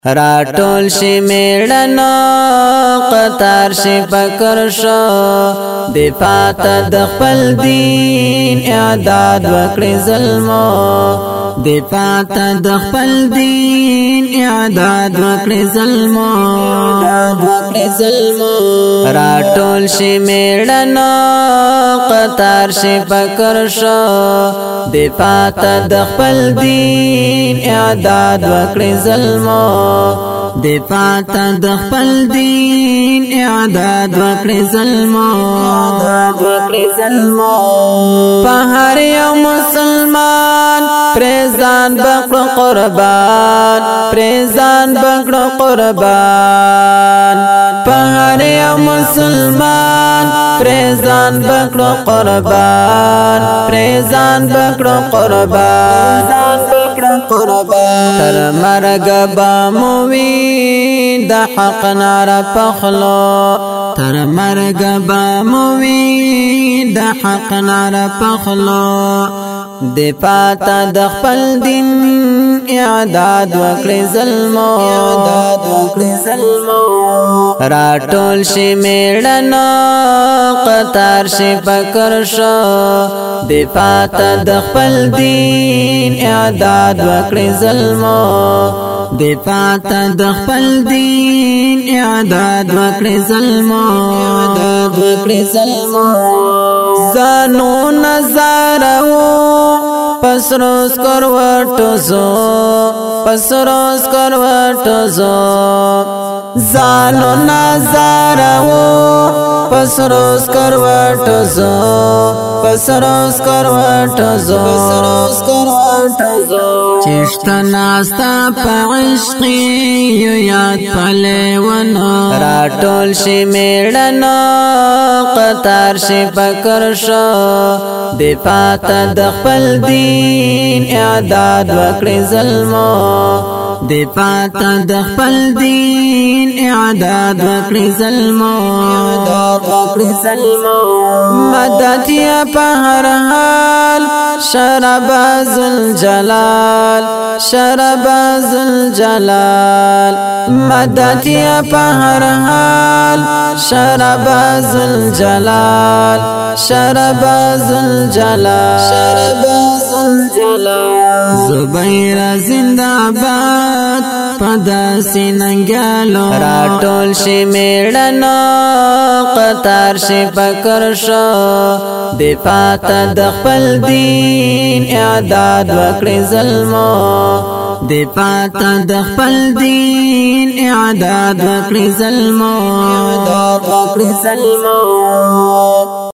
راټول شي میړنو قطار شي پکر شو دفاع ته د خپل دین اعداد وکړي ظلمو دفاع ته د خپل دین اعداد وکړي ظلمو راټول شي میړنو قطار شي پکر شو دفاع ته د خپل دین اعداد وکړي ظلمو دفاع ته د خپل دین اعداد وکړي ظلمو په هر یو مسلمان پرېزان بکړو قربان پرېزان بکړو قربان په هر یو مسلمان پرېزان بکړو قربان پرېزان بکړو قربان تر مرګ به مو وي د حق ناره پخلو تر مرګ به مو وي د حق ناره پخلو دفاع ته د خپل دین اعداد وکړي ظلمو راټول شي میړنو قطار شي پکر شو دفاع ته د خپل دین اعداد وکړي ظلمو دفاع ته د خپل دین اعداد وکړي ظلمو زانو نظارو پسروس کروټو زو پسروس کروټو زو زانو نظارو پسروس کروټو زو پسروس کروټو زو چشتا ناستا پا عشقی یو یاد پلیونو راټول شي میړنو قطار شي پکر شو دفاع ته د خپل دین اعداد وکړي ظلمو دفاع ته د خپل دین اعداد وکړي ظلمو مدد یا په هر حال شرباز الجلال شرباز الجلال مدد یا په هر حال شرباز الجلال شرباز الجلال زبیر زندہ باد پدا سیننگالو راټول شي میړنو قطار شي پکر شو دفاع ته د خپل دین اعداد وکړي ظلمو دفاع ته د خپل دین اعداد وکړي ظلمو